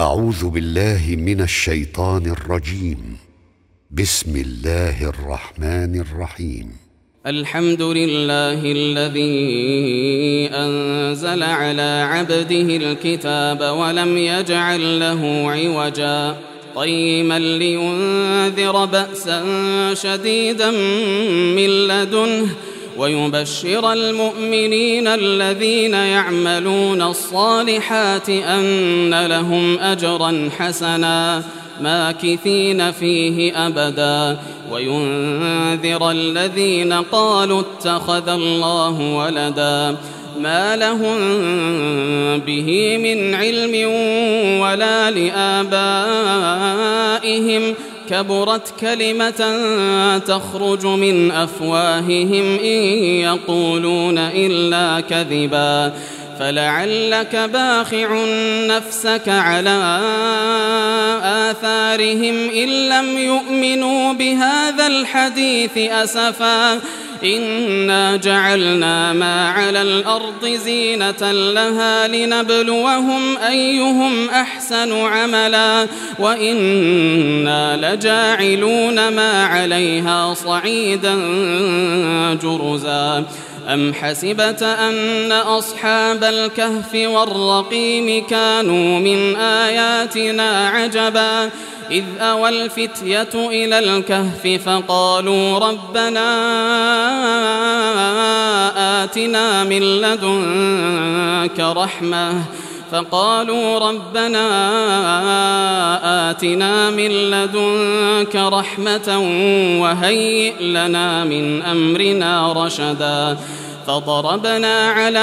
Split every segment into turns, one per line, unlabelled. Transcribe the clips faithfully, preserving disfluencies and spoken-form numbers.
أعوذ بالله من الشيطان الرجيم. بسم الله الرحمن الرحيم.
الحمد لله الذي أنزل على عبده الكتاب ولم يجعل له عوجا قيما لينذر بأسا شديدا من لدنه ويبشر المؤمنين الذين يعملون الصالحات أن لهم أجرا حسنا ماكثين فيه أبدا وينذر الذين قالوا اتخذ الله ولدا ما لهم به من علم ولا لآبائهم كبرت كلمة تخرج من أفواههم إن يقولون إلا كذبا فلعلك باخع نفسك على آثارهم إن لم يؤمنوا بهذا الحديث أسفا إنا جعلنا ما على الأرض زينة لها لنبلوهم أيهم أحسن عملا وإنا لجاعلون ما عليها صعيدا جرزا أم حسبت أن أصحاب الكهف والرقيم كانوا من آياتنا عجبا إذ أوى الفتية إلى الكهف فقالوا ربنا آتنا من لدنك رحمة فقالوا ربنا آتنا من لدنك رحمة وهيئ لنا من أمرنا رشدا فضربنا على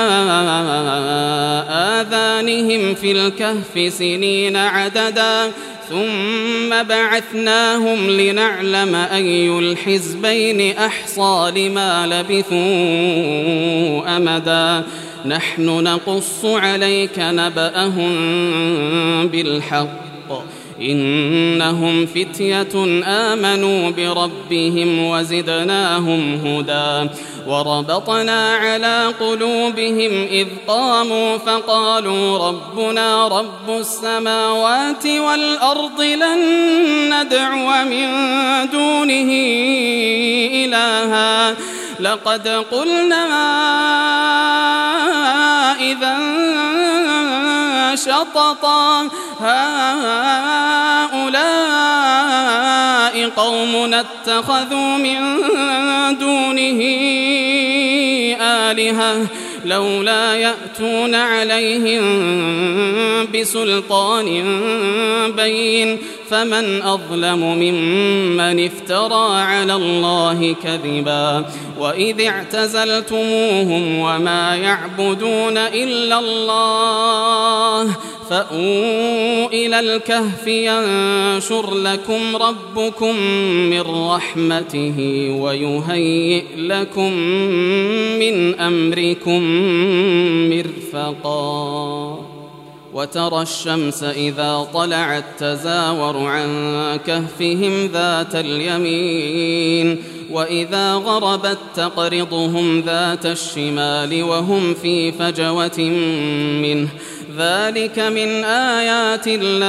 آذانهم في الكهف سنين عددا ثم بعثناهم لنعلم أي الحزبين أحصى لما لبثوا أمدا نحن نقص عليك نبأهم بالحق إنهم فتية آمنوا بربهم وزدناهم هدى وربطنا على قلوبهم إذ قاموا فقالوا ربنا رب السماوات والأرض لن ندعو من دونه إلها لقد قلنا إذا شططا هؤلاء قوم اتخذوا من دونه آلهة لولا يأتون عليهم بسلطان بين فمن أظلم ممن افترى على الله كذبا وإذ اعتزلتموهم وما يعبدون إلا الله فأووا إلى الكهف ينشر لكم ربكم من رحمته ويهيئ لكم من أمركم مرفقا وترى الشمس إذا طلعت تزاور عن كهفهم ذات اليمين وإذا غربت تقرضهم ذات الشمال وهم في فجوة منه ذلك من آيات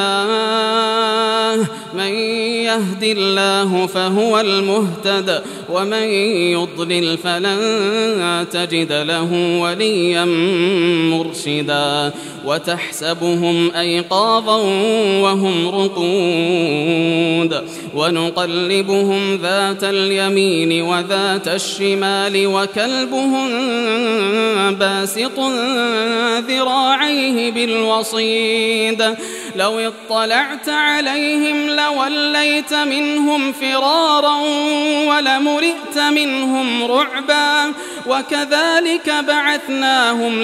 الله من يهد الله فهو المهتد ومن يضلل فلن تجد له وليا مرشدا وتحسبهم أيقاظا وهم رقود ونقلبهم ذات اليمين وذات الشمال وكلبهم باسط ذراعيه بالوصيد لو اطلعت عليهم لوليت منهم فرارا ولملئت منهم رعبا وكذلك بعثناهم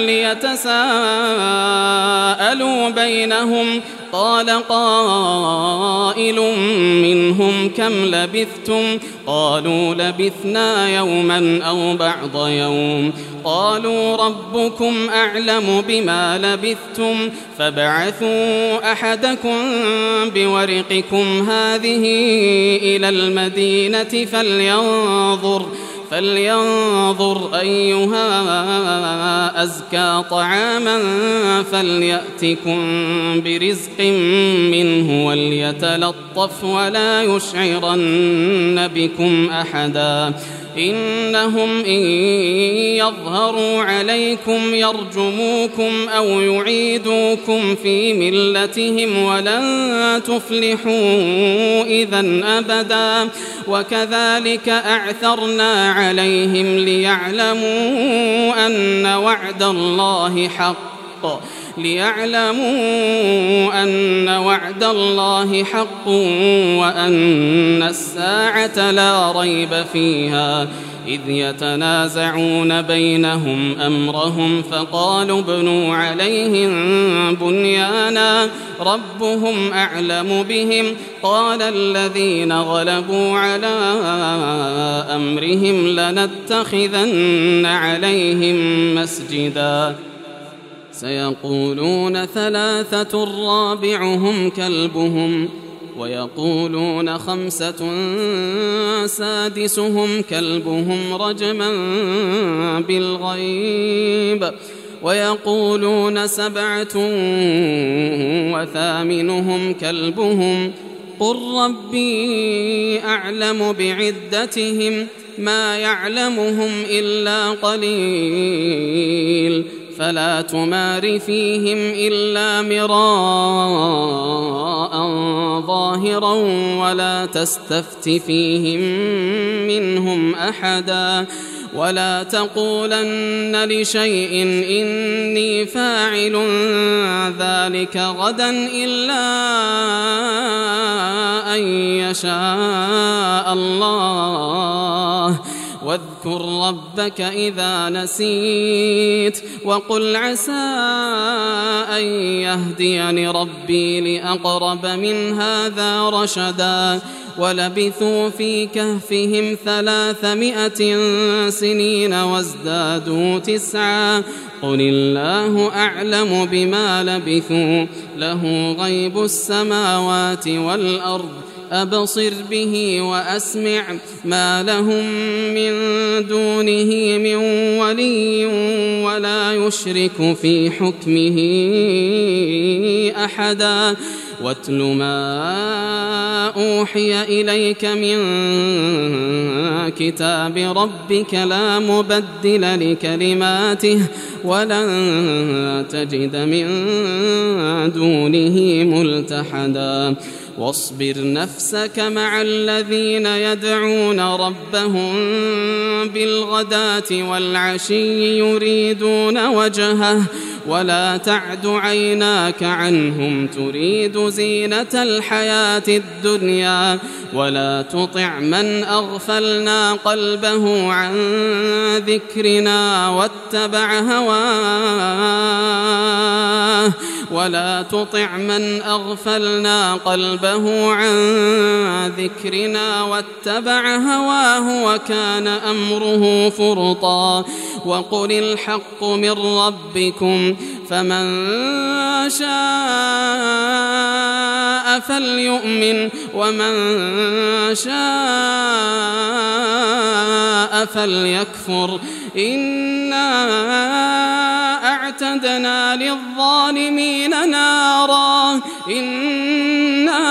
ليتساءلوا بينهم قال قائل منهم كم لبثتم قالوا لبثنا يوما أو بعض يوم قالوا ربكم أعلم بما لبثتم فابعثوا أحدكم بورقكم هذه إلى المدينة فلينظر فلينظر أيها أزكى طعاما فليأتكم برزق منه وليتلطف ولا يشعرن بكم أحدا إنهم إن يظهروا عليكم يرجموكم أو يعيدوكم في ملتهم ولن تفلحوا إذا أبدا وكذلك أعثرنا عليهم ليعلموا أن وعد الله حق ليعلموا أن وعد الله حق وأن الساعة لا ريب فيها إذ يتنازعون بينهم أمرهم فقالوا ابنوا عليهم بنيانا ربهم أعلم بهم قال الذين غلبوا على أمرهم لنتخذن عليهم مسجدا سيقولون ثلاثة رابعهم كلبهم ويقولون خمسة سادسهم كلبهم رجما بالغيب ويقولون سبعة وثامنهم كلبهم قل ربي أعلم بعدتهم ما يعلمهم إلا قليل فلا تمار فيهم إلا مراء ظاهرا ولا تستفت فيهم منهم أحدا ولا تقولن لشيء إني فاعل ذلك غدا إلا أن يشاء الله واذكر ربك إذا نسيت وقل عسى أن يهديني ربي لأقرب من هذا رشدا ولبثوا في كهفهم ثلاثمائة سنين وازدادوا تسعا قل الله أعلم بما لبثوا له غيب السماوات والأرض أبصر به وأسمع ما لهم من دونه من ولي ولا يشرك في حكمه أحدا واتل ما أوحي إليك من كتاب ربك لا مبدل لكلماته ولن تجد من دونه ملتحدا واصبر نفسك مع الذين يدعون ربهم بالغداة والعشي يريدون وجهه ولا تعد عيناك عنهم تريد زينة الحياة الدنيا ولا تطع من أغفلنا قلبه عن ذكرنا واتبع هواه ولا تطع من أغفلنا قلبه عن ذكرنا واتبع هواه وكان أمره فرطا وقل الحق من ربكم فمن شاء فليؤمن ومن شاء فليكفر إنا أعتدنا للظالمين نارا إنا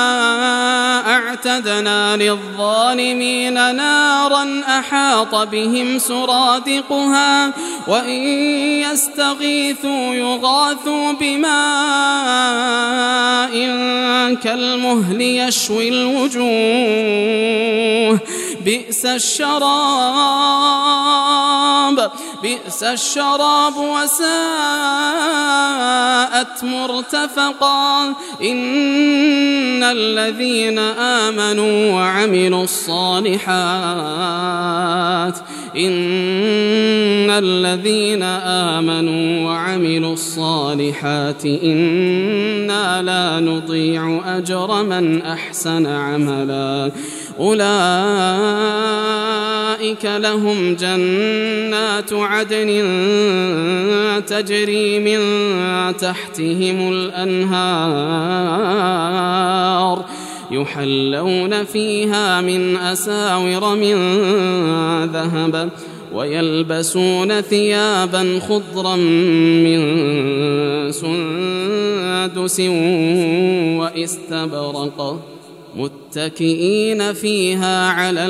أعتدنا للظالمين نارا أحاط بهم سرادقها وإن يستغيثوا يغاثوا بماء كالمهل يشوي الوجوه بئس الشراب بئس الشراب وساءت مرتفقا إن الذين آمنوا وعملوا الصالحات إن الذين آمنوا وعملوا الصالحات إنا لا نضيع أجر من أحسن عملا أولئك لهم جنات عدن تجري من تحتهم الأنهار يحلون فيها من أساور من ذهب ويلبسون ثيابا خضرا من سندس واستبرق متكئين فيها على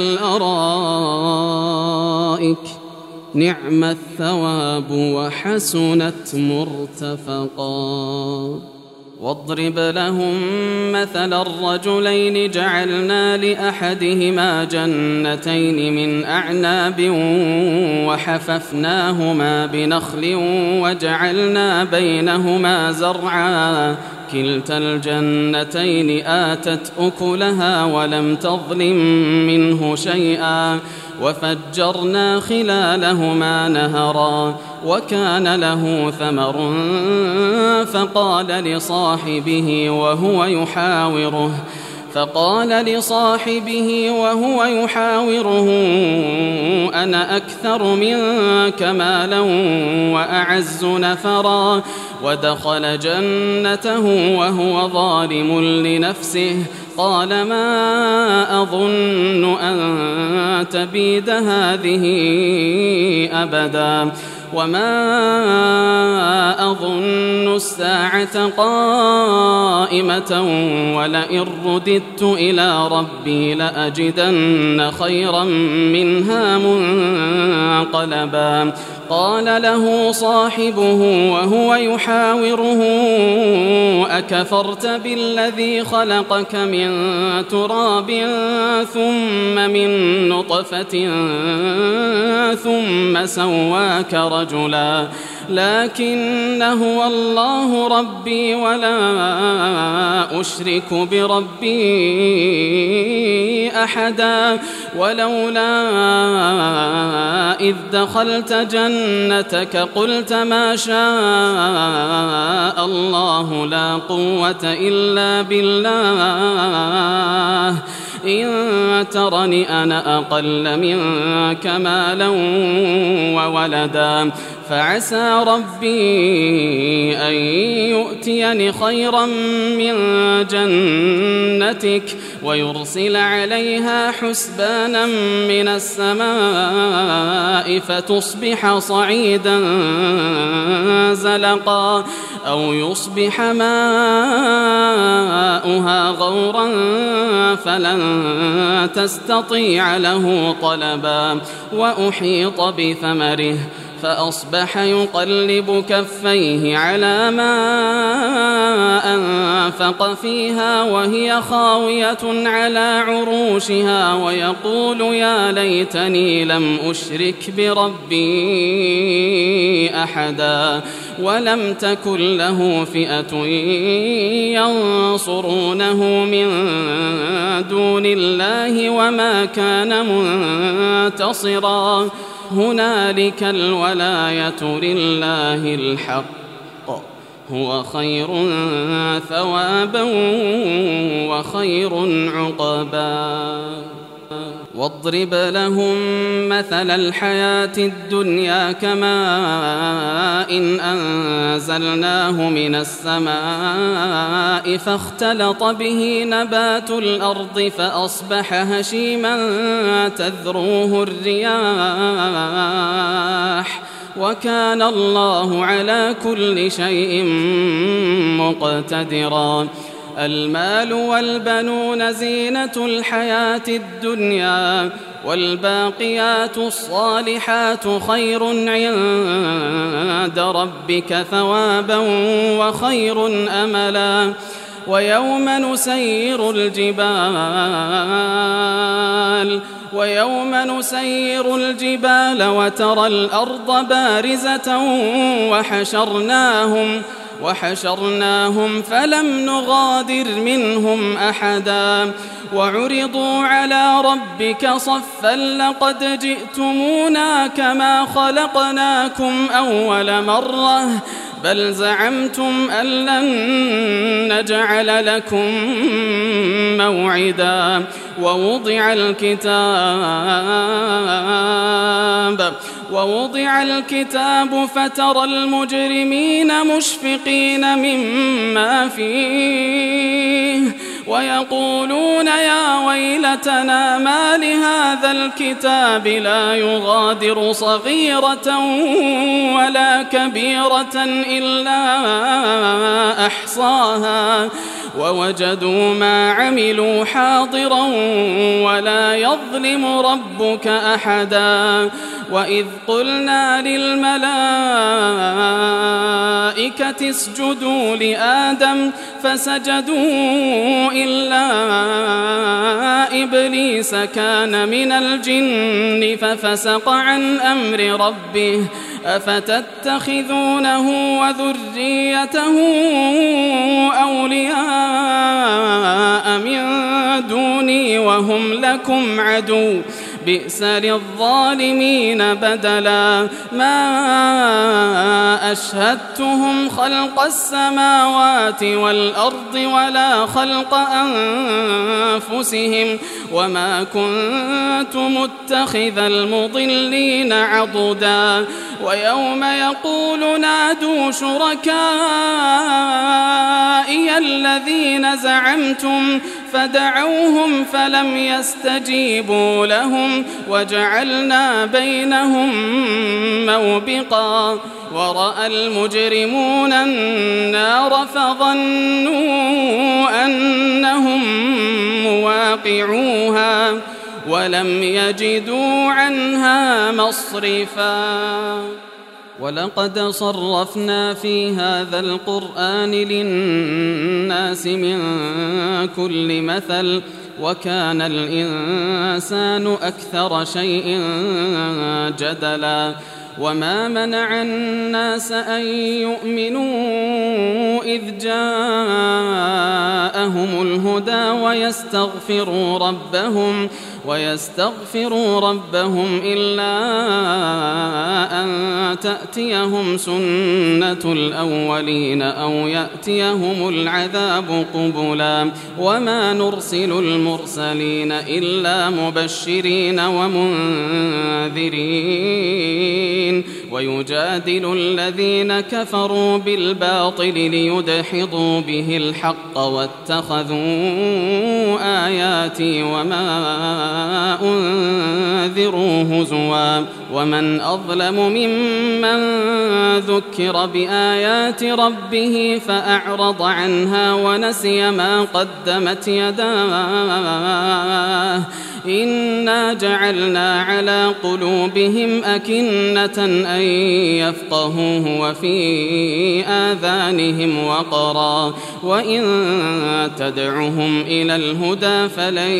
الأرائك نعم الثواب وحسنت مرتفقا. واضرب لهم مثل الرجلين جعلنا لأحدهما جنتين من أعناب وحففناهما بنخل وجعلنا بينهما زرعا كلتا الجنتين آتت أكلها ولم تظلم منه شيئا وفجرنا خلالهما نهرا وكان له ثمر فقال لصاحبه وهو يحاوره فقال لصاحبه وهو يحاوره أنا أكثر منك مالا وأعز نفرا ودخل جنته وهو ظالم لنفسه قال ما أظن أن تبيد هذه أبدا وما أظن الساعة قائمة ولئن رددت إلى ربي لأجدن خيرا منها منقلبا. قال له صاحبه وهو يحاوره أكفرت بالذي خلقك من تراب ثم من نطفة ثم سواك رجلا لكن هو الله ربي ولا أشرك بربي أحدا ولولا إذ دخلت جنتك قلت ما شاء الله لا قوة إلا بالله إن ترني أنا أقل منك مالا وولدا فعسى ربي أن يؤتيني خيرا من جنتك ويرسل عليها حسبانا من السماء فتصبح صعيدا زلقا أو يصبح ماؤها غورا فلن تستطيع له طلبا وأحيط بثمره فأصبح يقلب كفيه على ما أنفق فيها وهي خاوية على عروشها ويقول يا ليتني لم أشرك بربي أحدا ولم تكن له فئة ينصرونه من دون الله وما كان منتصرا هنالك الولاية لله الحق هو خير ثوابا وخير عقبا. واضرب لهم مثل الحياة الدنيا كماء إن أنزلناه من السماء فاختلط به نبات الأرض فأصبح هشيما تذروه الرياح وكان الله على كل شيء مقتدرا. المال والبنون زينة الحياة الدنيا والباقيات الصالحات خير عند ربك ثوابا وخير أملا. ويوم نسير الجبال ويوم نسير الجبال وترى الأرض بارزة وحشرناهم وحشرناهم فلم نغادر منهم أحدا وعرضوا على ربك صفا لقد جئتمونا كما خلقناكم أول مرة بل زعمتم أن لن نجعل لكم موعدا. ووضع الكتاب ووضع الكتاب فترى المجرمين مشفقين مما فيه ويقولون يا ويلتنا ما لهذا الكتاب لا يغادر صغيرة ولا كبيرة إلا أحصاها ووجدوا ما عملوا حاضرا ولا يظلم ربك أحدا. وإذ قلنا للملائكة اسجدوا لآدم فسجدوا إلا إبليس كان من الجن ففسق عن أمر ربه أفتتخذونه وذريته أولياء من دوني وهم لكم عدو بئس للظالمين بدلا. ما أشهدتهم خلق السماوات والأرض ولا خلق أنفسهم وما كنت متخذ المضلين عضدا. ويوم يقول نادوا شركائي الذين زعمتم فدعوهم فلم يستجيبوا لهم وجعلنا بينهم موبقا. ورأى المجرمون النار فظنوا أنهم مواقعوها ولم يجدوا عنها مصرفا. ولقد صرفنا في هذا القرآن للناس من كل مثل وكان الإنسان أكثر شيء جدلا. وما منع الناس أن يؤمنوا إذ جاءهم الهدى ويستغفروا ربهم ويستغفروا ربهم إلا أن تأتيهم سنة الأولين أو يأتيهم العذاب قبلا. وما نرسل المرسلين إلا مبشرين ومنذرين ويجادل الذين كفروا بالباطل ليدحضوا به الحق واتخذوا آياتي وما أنذروا هزوا. ومن أظلم ممن ذكر بآيات ربه فأعرض عنها ونسي ما قدمت يداه إنا جعلنا على قلوبهم أكنة أن يفقهوه وفي آذانهم وقرا وإن تدعهم إلى الهدى فلن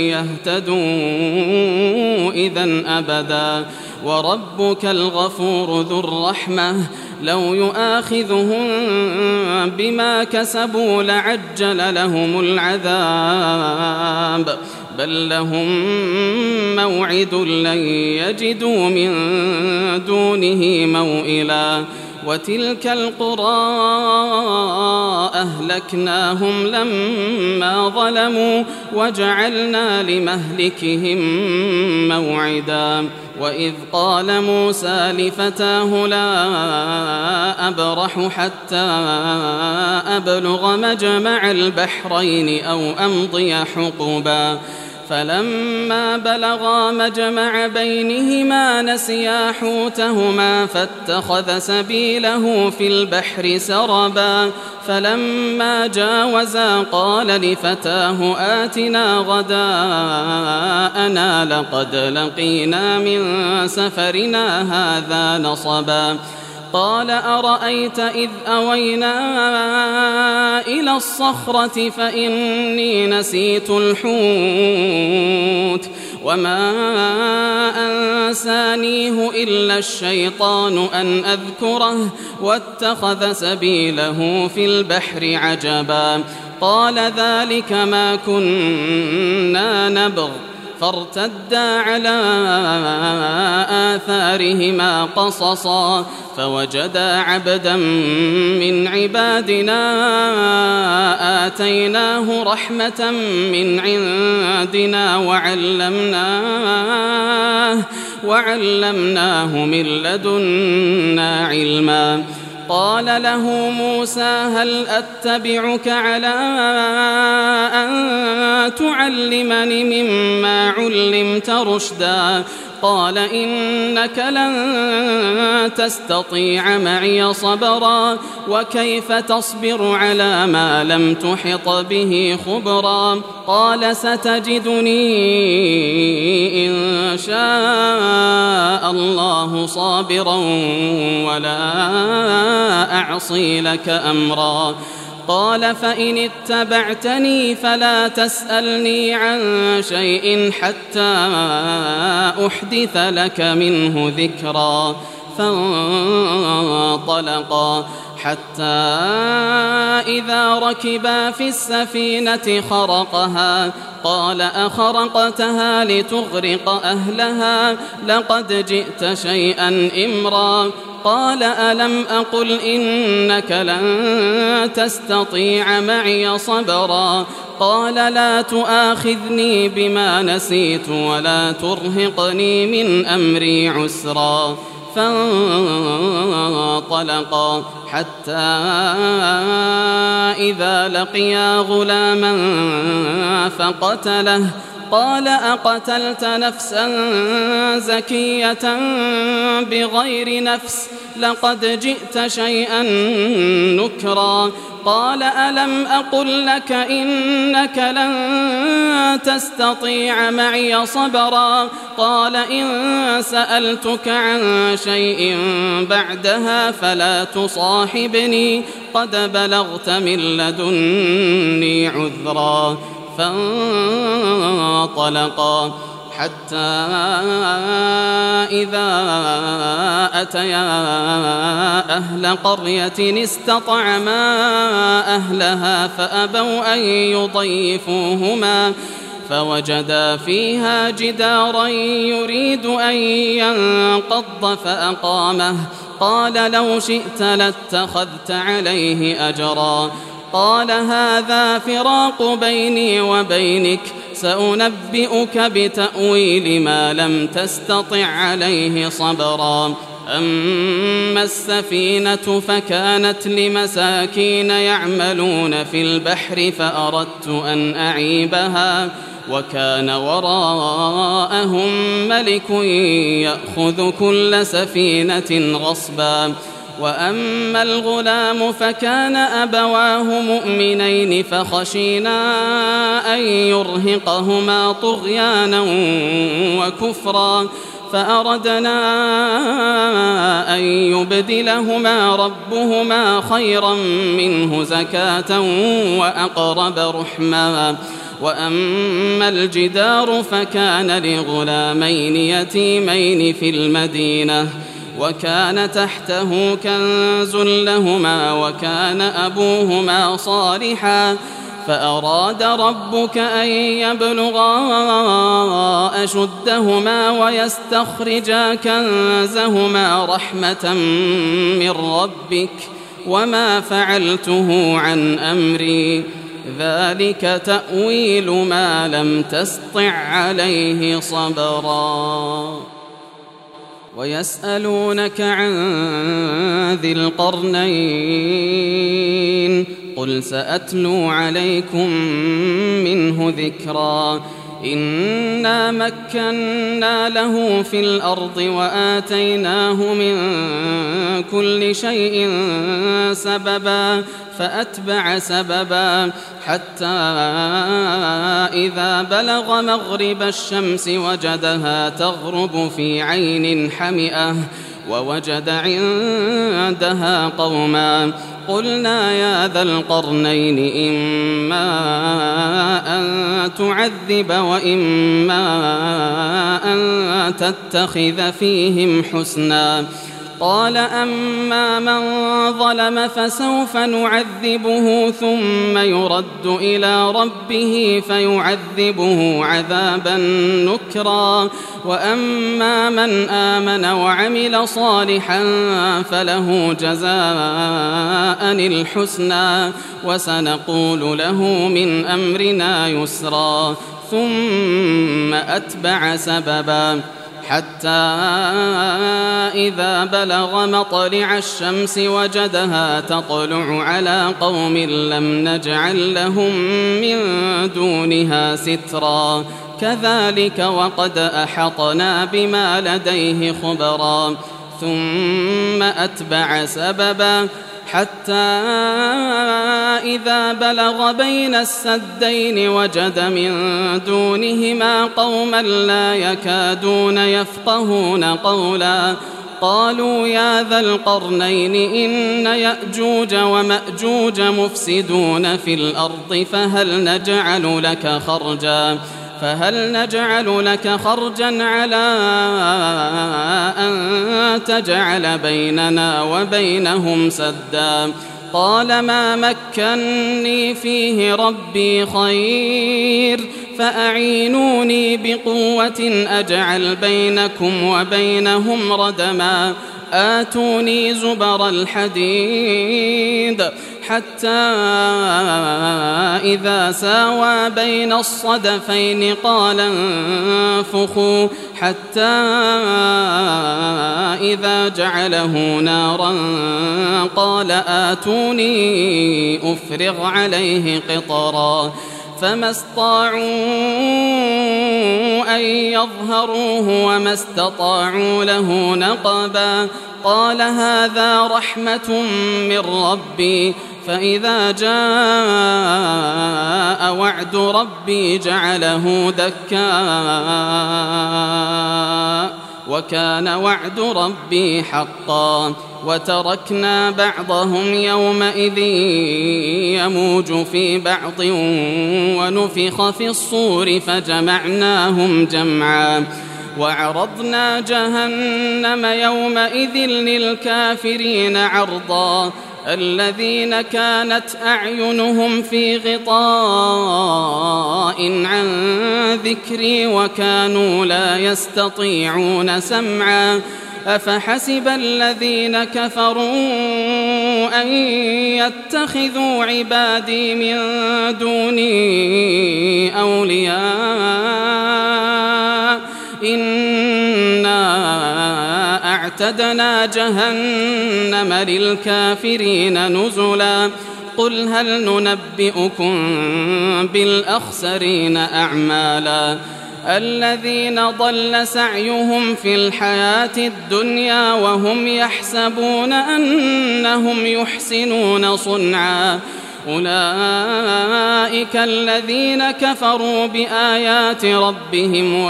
يهتدوا إذن أبدا. وربك الغفور ذو الرحمة لو يؤاخذهم بما كسبوا لعجل لهم العذاب بل لهم موعد لن يجدوا من دونه موئلا. وتلك القرى أهلكناهم لما ظلموا وجعلنا لمهلكهم موعدا. وإذ قال موسى لفتاه لا أبرح حتى أبلغ مجمع البحرين أو أمضي حقبا فلما بلغا مجمع بينهما نسيا حوتهما فاتخذ سبيله في البحر سربا فلما جاوزا قال لفتاه آتنا غداءنا لقد لقينا من سفرنا هذا نصبا قال أرأيت إذ أوينا إلى الصخرة فإني نسيت الحوت وما أنسانيه إلا الشيطان أن أذكره واتخذ سبيله في البحر عجبا قال ذلك ما كنا نبغ فارتدا على آثارهما قصصا فوجدا عبدا من عبادنا آتيناه رحمة من عندنا وعلمناه, وعلمناه من لدنا علما قال له موسى هل أتبعك على أن تعلمني مما علمت رشدا قال إنك لن تستطيع معي صبرا وكيف تصبر على ما لم تحط به خبرا قال ستجدني إن شاء الله صابرا ولا أعصي لك أمرا قال فإن اتبعتني فلا تسألني عن شيء حتى أحدث لك منه ذكرا فانطلقا حتى إذا ركبا في السفينة خرقها قال أخرقتها لتغرق أهلها لقد جئت شيئا إمرا قال ألم أقل إنك لن تستطيع معي صبرا قال لا تؤاخذني بما نسيت ولا ترهقني من أمري عسرا فانطلقا حتى إذا لقيا غلاما فقتله قال أقتلت نفسا زكية بغير نفس لقد جئت شيئا نكرا قال ألم أقل لك إنك لن تستطيع معي صبرا قال إن سألتك عن شيء بعدها فلا تصاحبني قد بلغت من لدني عذرا فانطلقا حتى إذا أتيا أهل قرية استطعما أهلها فأبوا أن يضيفوهما فوجدا فيها جدارا يريد أن ينقض فأقامه قال لو شئت لاتخذت عليه أجرا قال هذا فراق بيني وبينك سأنبئك بتأويل ما لم تستطع عليه صبرا أما السفينة فكانت لمساكين يعملون في البحر فأردت أن أعيبها وكان وراءهم ملك يأخذ كل سفينة غصبا وأما الغلام فكان أبواه مؤمنين فخشينا أن يرهقهما طغيانا وكفرا فأردنا أن يبدلهما ربهما خيرا منه زكاة وأقرب رحما وأما الجدار فكان لغلامين يتيمين في المدينة وكان تحته كنز لهما وكان أبوهما صالحا فأراد ربك أن يبلغا أشدهما ويستخرجا كنزهما رحمة من ربك وما فعلته عن أمري ذلك تأويل ما لم تسطع عليه صبرا ويسألونك عن ذي القرنين قل سأتلو عليكم منه ذكرا إنا مكنا له في الأرض وآتيناه من كل شيء سببا فأتبع سببا حتى إذا بلغ مغرب الشمس وجدها تغرب في عين حمئة ووجد عندها قوما قلنا يا ذا القرنين إما أن تعذب وإما أن تتخذ فيهم حسنا قال أما من ظلم فسوف نعذبه ثم يرد إلى ربه فيعذبه عذابا نكرا وأما من آمن وعمل صالحا فله جزاء الحسنى وسنقول له من أمرنا يسرا ثم أتبع سببا حتى إذا بلغ مطلع الشمس وجدها تطلع على قوم لم نجعل لهم من دونها سترا كذلك وقد أحطنا بما لديه خبرا ثم أتبع سببا حتى إذا بلغ بين السدين وجد من دونهما قوما لا يكادون يفقهون قولا قالوا يا ذا القرنين إن يأجوج ومأجوج مفسدون في الأرض فهل نجعل لك خرجا فهل نجعل لك خرجا على أن تجعل بيننا وبينهم سدا قال ما مكني فيه ربي خير فأعينوني بقوة أجعل بينكم وبينهم ردما آتوني زبر الحديد حتى إذا ساوى بين الصدفين قال انفخوا حتى إذا جعله نارا قال آتوني أفرغ عليه قطرا فما استطاعوا أن يظهروه وما استطاعوا له نقبا قال هذا رحمة من ربي فإذا جاء وعد ربي جعله دكا وكان وعد ربي حقا وتركنا بعضهم يومئذ يموج في بعض ونفخ في الصور فجمعناهم جمعا وعرضنا جهنم يومئذ للكافرين عرضا الذين كانت أعينهم في غطاء عن ذكري وكانوا لا يستطيعون سمعا أفحسب الذين كفروا أن يتخذوا عبادي من دوني أولياء إنا أعتدنا جهنم للكافرين نزلا قل هل ننبئكم بالأخسرين أعمالا الذين ضل سعيهم في الحياة الدنيا وهم يحسبون أنهم يحسنون صنعا أولئك الذين كفروا بآيات ربهم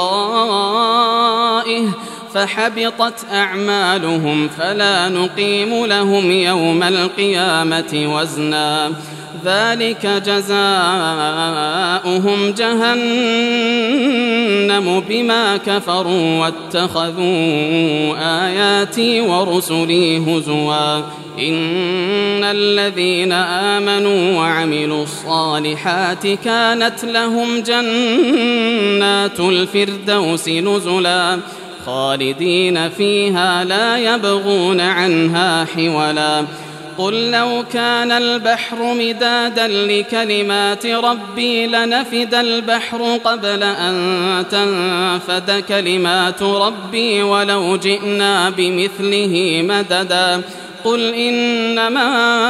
ولقائه فحبطت أعمالهم فلا نقيم لهم يوم القيامة وزنا ذلك جزاؤهم جهنم بما كفروا واتخذوا آياتي ورسلي هزوا إن الذين آمنوا وعملوا الصالحات كانت لهم جنات الفردوس نزلا خالدين فيها لا يبغون عنها حولا قل لو كان البحر مدادا لكلمات ربي لنفد البحر قبل أن تنفد كلمات ربي ولو جئنا بمثله مددا قل إنما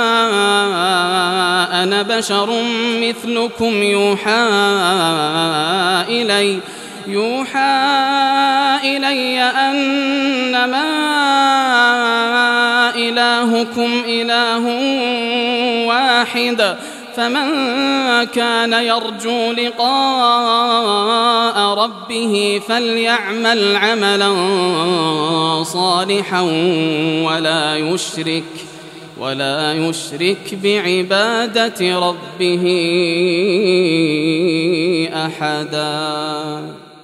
أنا بشر مثلكم يوحى إلي يوحى إلي أنما إلهكم إله واحد فمن كان يرجو لقاء ربه فليعمل عملا صالحا ولا يشرك ولا يشرك بعبادة ربه أحدا.